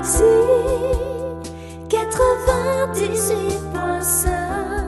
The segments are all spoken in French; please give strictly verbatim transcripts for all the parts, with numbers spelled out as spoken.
quatre-vingt-dix-huit point cinq.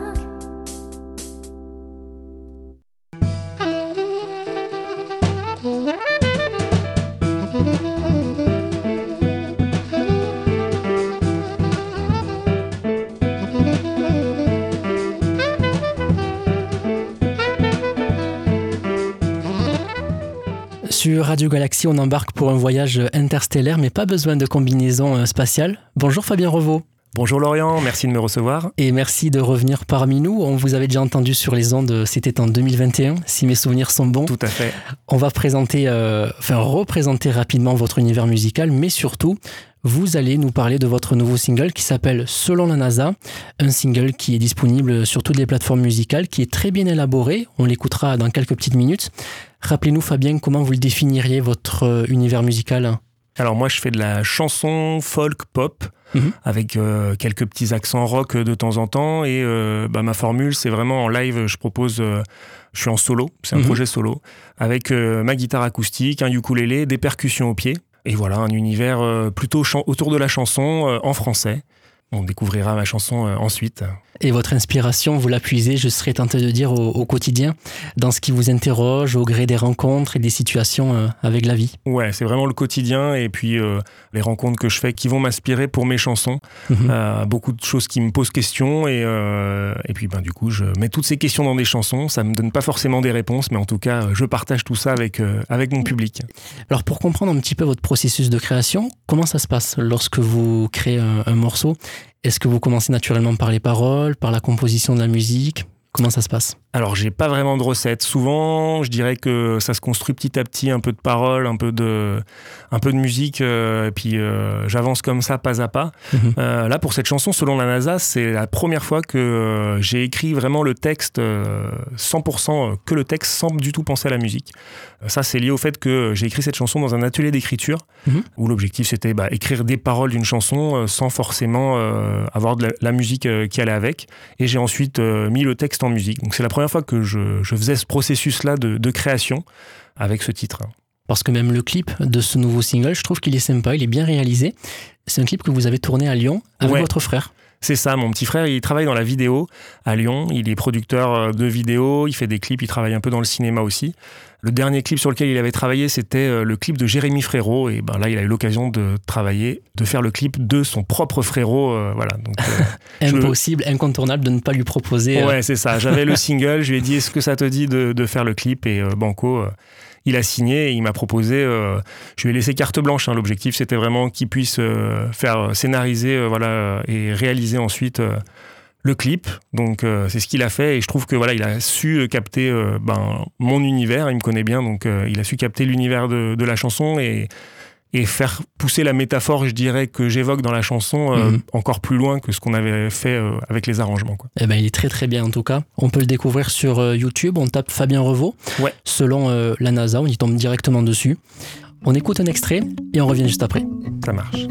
Sur Radio Galaxie, on embarque pour un voyage interstellaire, mais pas besoin de combinaison spatiale. Bonjour Fabien Revaux. Bonjour Lorient, merci de me recevoir. Et merci de revenir parmi nous. On vous avait déjà entendu sur les ondes, c'était en deux mille vingt et un, si mes souvenirs sont bons. Tout à fait. On va présenter, euh, enfin représenter rapidement votre univers musical, mais surtout, vous allez nous parler de votre nouveau single qui s'appelle Selon la NASA, un single qui est disponible sur toutes les plateformes musicales, qui est très bien élaboré. On l'écoutera dans quelques petites minutes. Rappelez-nous Fabien, comment vous le définiriez, votre univers musical ? Alors moi je fais de la chanson folk pop, mmh. avec euh, quelques petits accents rock de temps en temps, et euh, bah, ma formule c'est vraiment en live, je propose, euh, je suis en solo, c'est un mmh. projet solo, avec euh, ma guitare acoustique, un ukulélé, des percussions au pied, et voilà, un univers euh, plutôt chan- autour de la chanson euh, en français. On découvrira ma chanson euh, ensuite. Et votre inspiration, vous la puisez, je serais tenté de dire, au, au quotidien, dans ce qui vous interroge, au gré des rencontres et des situations euh, avec la vie. Ouais, c'est vraiment le quotidien et puis euh, les rencontres que je fais qui vont m'inspirer pour mes chansons. Mmh. Euh, beaucoup de choses qui me posent question et, euh, et puis ben, du coup, je mets toutes ces questions dans des chansons. Ça ne me donne pas forcément des réponses, mais en tout cas, je partage tout ça avec, euh, avec mon public. Alors pour comprendre un petit peu votre processus de création, comment ça se passe lorsque vous créez un, un morceau ? Est-ce que vous commencez naturellement par les paroles, par la composition de la musique ? Comment ça se passe ? Alors, j'ai pas vraiment de recette. Souvent, je dirais que ça se construit petit à petit, un peu de paroles, un peu de, un peu de musique, euh, et puis euh, j'avance comme ça, pas à pas. Mmh. Euh, là, pour cette chanson, Selon la NASA, c'est la première fois que euh, j'ai écrit vraiment le texte, euh, cent pour cent que le texte, sans du tout penser à la musique. Euh, ça, c'est lié au fait que j'ai écrit cette chanson dans un atelier d'écriture, mmh. où l'objectif, c'était bah, écrire des paroles d'une chanson euh, sans forcément euh, avoir de la, la musique euh, qui allait avec. Et j'ai ensuite euh, mis le texte en musique. Donc, c'est la première fois que je, je faisais ce processus-là de, de création avec ce titre. Parce que même le clip de ce nouveau single, je trouve qu'il est sympa, il est bien réalisé. C'est un clip que vous avez tourné à Lyon avec ouais. votre frère. C'est ça, mon petit frère, il travaille dans la vidéo à Lyon, il est producteur de vidéos, il fait des clips, il travaille un peu dans le cinéma aussi. Le dernier clip sur lequel il avait travaillé, c'était le clip de Jérémy Frérot, et ben là, il a eu l'occasion de travailler, de faire le clip de son propre frérot, euh, voilà. Donc, euh, Impossible, je... incontournable de ne pas lui proposer. Ouais, euh... c'est ça, j'avais le single, je lui ai dit, est-ce que ça te dit de, de faire le clip, et euh, banco... Euh, il a signé et il m'a proposé, euh, je lui ai laissé carte blanche, hein, l'objectif c'était vraiment qu'il puisse euh, faire scénariser euh, voilà, et réaliser ensuite euh, le clip, donc euh, c'est ce qu'il a fait et je trouve que voilà, il a su capter euh, ben, mon univers, il me connaît bien, donc euh, il a su capter l'univers de, de la chanson et, et faire pousser la métaphore, je dirais, que j'évoque dans la chanson euh, mmh. encore plus loin que ce qu'on avait fait euh, avec les arrangements, quoi. Eh ben, il est très très bien en tout cas. On peut le découvrir sur euh, YouTube, on tape Fabien Revaux, ouais. selon euh, la NASA, on y tombe directement dessus. On écoute un extrait et on revient juste après. Ça marche.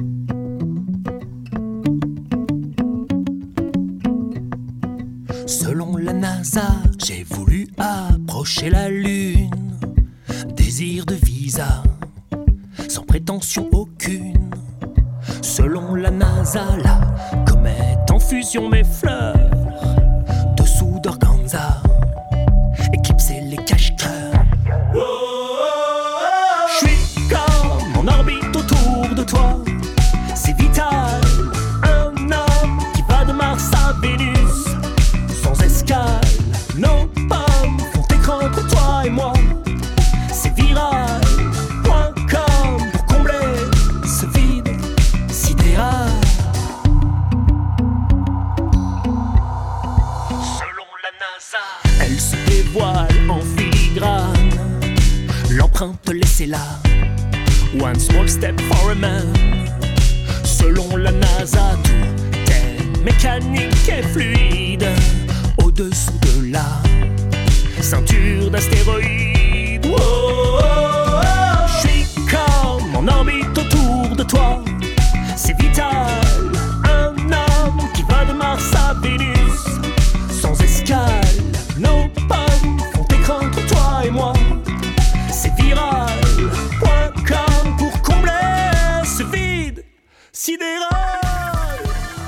Selon la NASA, j'ai voulu approcher la Lune. Désir de visa, sans prétention aucune. Selon la NASA, la comète en fusion mes fleurs. Dessous d'organza, éclipser les cache-cœurs. Je suis comme en orbite autour de toi. C'est vital, un homme qui va de Mars à Vénus. Sans escale, nos pommes font écran entre toi et moi. C'est viral. Elle se dévoile en filigrane, l'empreinte laissée là. One small step for a man. Selon la NASA, tout est mécanique et fluide. Au-dessous de la ceinture d'astéroïdes. Oh, oh, oh. Je suis comme en orbite autour de toi. C'est vital, un homme qui va de Mars à Vénus. Sans escale, nos pommes font écran entre toi et moi. C'est viral, point com pour combler ce vide sidéral.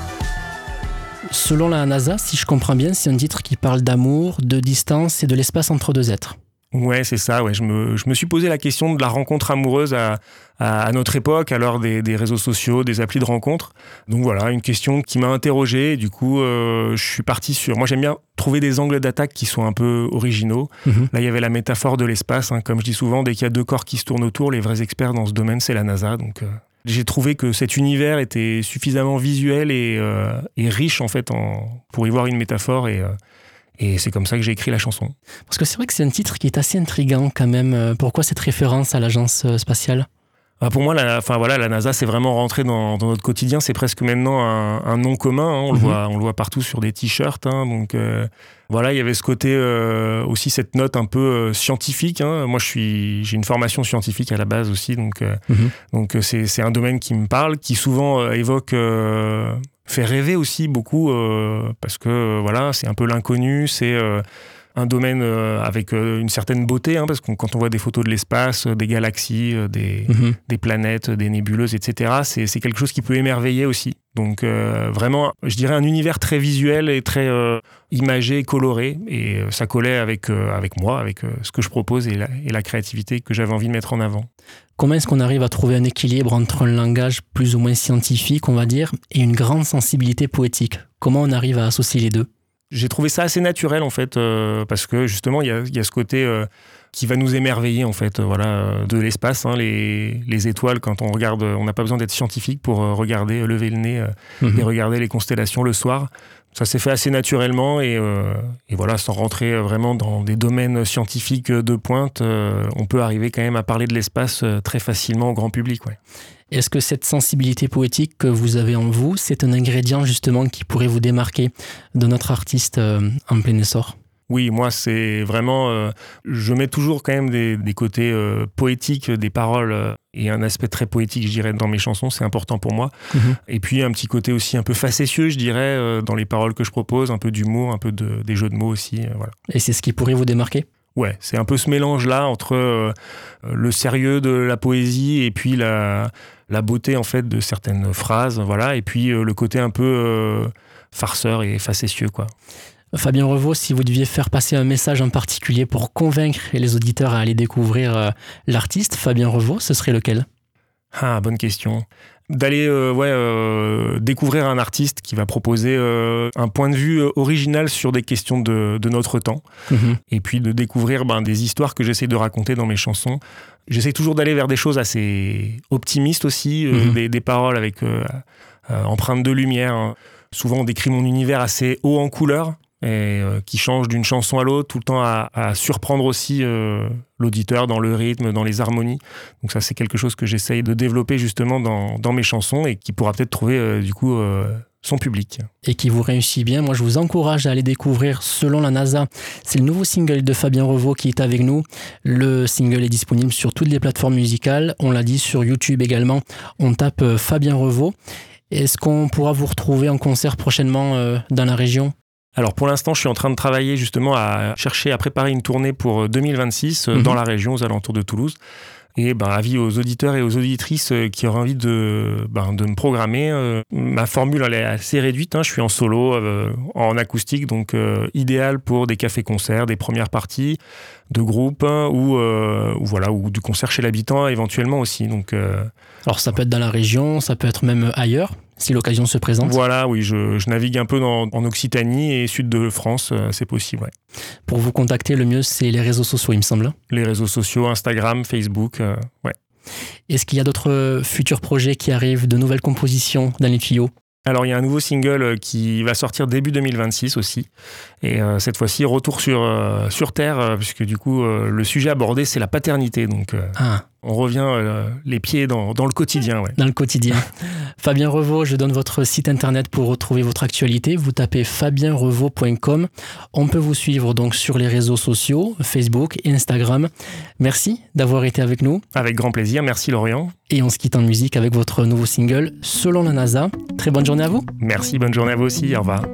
Selon la NASA, si je comprends bien, c'est un titre qui parle d'amour, de distance et de l'espace entre deux êtres. Ouais, c'est ça. Ouais. Je, me, je me suis posé la question de la rencontre amoureuse à, à, à notre époque, à l'heure des, des réseaux sociaux, des applis de rencontre. Donc voilà, une question qui m'a interrogé. Du coup, euh, je suis parti sur... Moi, j'aime bien trouver des angles d'attaque qui sont un peu originaux. Mmh. Là, il y avait la métaphore de l'espace. Hein. Comme je dis souvent, dès qu'il y a deux corps qui se tournent autour, les vrais experts dans ce domaine, c'est la NASA. Donc... Euh... J'ai trouvé que cet univers était suffisamment visuel et, euh, et riche en fait en, pour y voir une métaphore et, euh, et c'est comme ça que j'ai écrit la chanson. Parce que c'est vrai que c'est un titre qui est assez intriguant quand même. Pourquoi cette référence à l'agence spatiale ? Ah, pour moi, la, enfin, voilà, la NASA, c'est vraiment rentré dans, dans notre quotidien. C'est presque maintenant un, un nom commun. Hein. On, mmh. le voit, on le voit partout sur des t-shirts. Hein. Donc euh, voilà, il y avait ce côté euh, aussi, cette note un peu euh, scientifique. Hein. Moi, je suis, j'ai une formation scientifique à la base aussi. Donc, euh, mmh. donc c'est, c'est un domaine qui me parle, qui souvent euh, évoque... Euh, fait rêver aussi beaucoup, euh, parce que euh, voilà, c'est un peu l'inconnu, c'est... Euh, un domaine euh, avec euh, une certaine beauté, hein, parce que quand on voit des photos de l'espace, euh, des galaxies, euh, des, mmh. des planètes, des nébuleuses, et cetera, c'est, c'est quelque chose qui peut émerveiller aussi. Donc euh, vraiment, je dirais un univers très visuel et très euh, imagé, coloré, et euh, ça collait avec, euh, avec moi, avec euh, ce que je propose et la, et la créativité que j'avais envie de mettre en avant. Comment est-ce qu'on arrive à trouver un équilibre entre un langage plus ou moins scientifique, on va dire, et une grande sensibilité poétique ? Comment on arrive à associer les deux ? J'ai trouvé ça assez naturel en fait, euh, parce que justement il y a, y a ce côté euh, qui va nous émerveiller en fait, euh, voilà, euh, de l'espace, hein, les, les étoiles. Quand on regarde, on n'a pas besoin d'être scientifique pour euh, regarder, lever le nez euh, mmh. et regarder les constellations le soir. Ça s'est fait assez naturellement et, euh, et voilà, sans rentrer vraiment dans des domaines scientifiques de pointe, euh, on peut arriver quand même à parler de l'espace très facilement au grand public. Ouais. Est-ce que cette sensibilité poétique que vous avez en vous, c'est un ingrédient justement qui pourrait vous démarquer de notre artiste euh, en plein essor ? Oui, moi, c'est vraiment... Euh, je mets toujours quand même des, des côtés euh, poétiques, des paroles euh, et un aspect très poétique, je dirais, dans mes chansons. C'est important pour moi. Mmh. Et puis, un petit côté aussi un peu facétieux, je dirais, euh, dans les paroles que je propose, un peu d'humour, un peu de, des jeux de mots aussi. Euh, voilà. Et c'est ce qui pourrait vous démarquer ? Ouais, c'est un peu ce mélange-là entre euh, le sérieux de la poésie et puis la, la beauté, en fait, de certaines phrases, voilà. Et puis, euh, le côté un peu euh, farceur et facétieux, quoi. Fabien Revaux, si vous deviez faire passer un message en particulier pour convaincre les auditeurs à aller découvrir euh, l'artiste Fabien Revaux, ce serait lequel ? Ah, bonne question. D'aller euh, ouais, euh, découvrir un artiste qui va proposer euh, un point de vue original sur des questions de, de notre temps. Mmh. Et puis de découvrir ben, des histoires que j'essaie de raconter dans mes chansons. J'essaie toujours d'aller vers des choses assez optimistes aussi, euh, mmh. des, des paroles avec euh, euh, empreintes de lumière. Souvent, on décrit mon univers assez haut en couleurs. Et euh, qui change d'une chanson à l'autre, tout le temps à, à surprendre aussi euh, l'auditeur dans le rythme, dans les harmonies. Donc ça, c'est quelque chose que j'essaye de développer justement dans, dans mes chansons et qui pourra peut-être trouver euh, du coup euh, son public. Et qui vous réussit bien. Moi, je vous encourage à aller découvrir Selon la NASA. C'est le nouveau single de Fabien Revaux qui est avec nous. Le single est disponible sur toutes les plateformes musicales. On l'a dit, sur YouTube également. On tape euh, Fabien Revaux. Est-ce qu'on pourra vous retrouver en concert prochainement euh, dans la région ? Alors pour l'instant, je suis en train de travailler justement à chercher à préparer une tournée pour deux mille vingt-six mmh. dans la région, aux alentours de Toulouse. Et ben, avis aux auditeurs et aux auditrices qui auraient envie de, ben, de me programmer. Euh, ma formule, elle est assez réduite. Hein. Je suis en solo, euh, en acoustique, donc euh, idéal pour des cafés-concerts, des premières parties de groupe hein, ou, euh, ou, voilà, ou du concert chez l'habitant éventuellement aussi. Donc, euh, Alors ça peut être dans la région, ça peut être même ailleurs, si l'occasion se présente. Voilà, oui, je, je navigue un peu dans, en Occitanie et sud de France, euh, c'est possible, ouais. Pour vous contacter, le mieux, c'est les réseaux sociaux, il me semble. Les réseaux sociaux, Instagram, Facebook, euh, ouais. Est-ce qu'il y a d'autres futurs projets qui arrivent, de nouvelles compositions dans les tuyaux ? Alors, il y a un nouveau single qui va sortir début deux mille vingt-six aussi. Et euh, cette fois-ci, retour sur, euh, sur Terre, euh, puisque du coup, euh, le sujet abordé, c'est la paternité. Donc, euh, ah. on revient euh, les pieds dans, dans le quotidien. Ouais. Dans le quotidien. Fabien Revaux, je donne votre site internet pour retrouver votre actualité. Vous tapez fabien revaux point com. On peut vous suivre donc sur les réseaux sociaux, Facebook et Instagram. Merci d'avoir été avec nous. Avec grand plaisir. Merci Lorient. Et on se quitte en musique avec votre nouveau single, Selon la NASA. Très bonne journée à vous. Merci, bonne journée à vous aussi. Au revoir.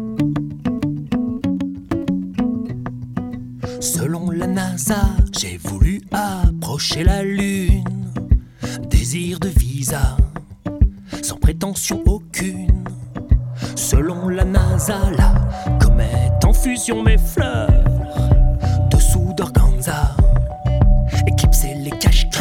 Selon la NASA, j'ai voulu approcher la Lune. Désir de visa, sans prétention aucune. Selon la NASA, la comète en fusion mes fleurs dessous d'organza, éclipser les cache-cœurs.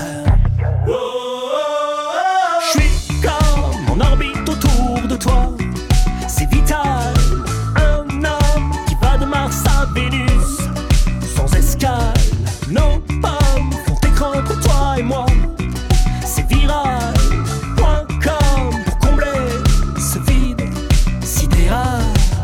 Je suis comme en orbite autour de toi, c'est vital. Un homme qui va de Mars à Vénus, sans escale. Nos pommes font écran entre toi et moi, c'est viral. Point com pour combler ce vide sidéral.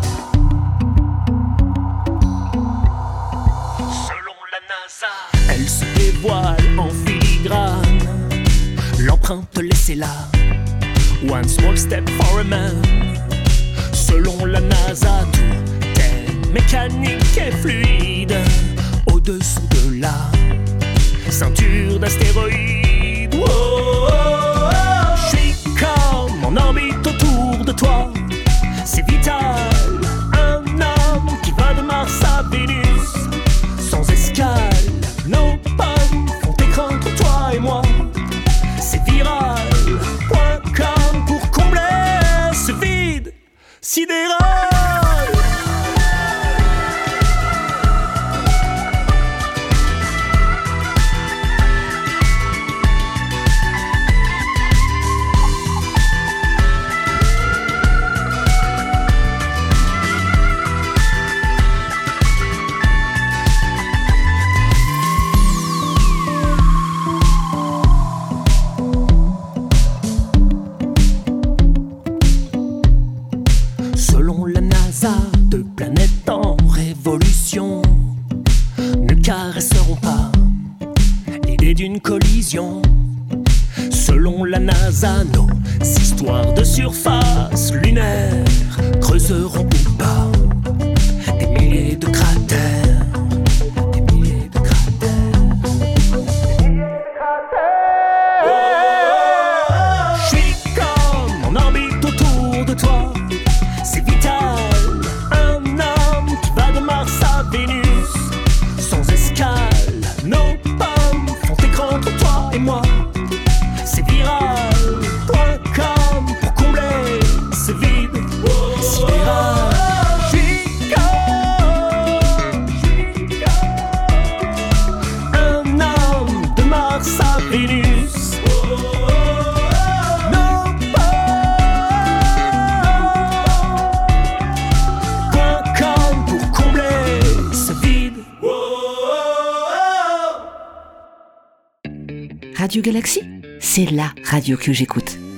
Selon la NASA, elle se dévoile en filigrane, l'empreinte laissée là. One small step for a man. Selon la NASA, tout est mécanique et fluide. Au-dessous de la ceinture d'astéroïdes. Oh, oh, oh. Je suis comme en orbite autour de toi, c'est vital. Un homme qui va de Mars à Vénus, sans escale. Nos pommes font écran entre toi et moi, c'est viral. Point com pour combler ce vide sidéral. Selon la NASA, deux planètes en révolution ne caresseront pas l'idée d'une collision. Selon la NASA, nos histoires de surface lunaire creuseront ou pas des milliers de cratères, des milliers de cratères, des milliers de cratères. Je suis comme en orbite autour de toi, c'est vital. Un homme qui va de Mars à Vénus, sans escale. Nos pommes font écran entre toi et moi, c'est viral. Point com pour combler ce vide sidéral. Je suis comme un homme de Mars à Vénus. Nos Radio Galaxy, c'est la radio que j'écoute.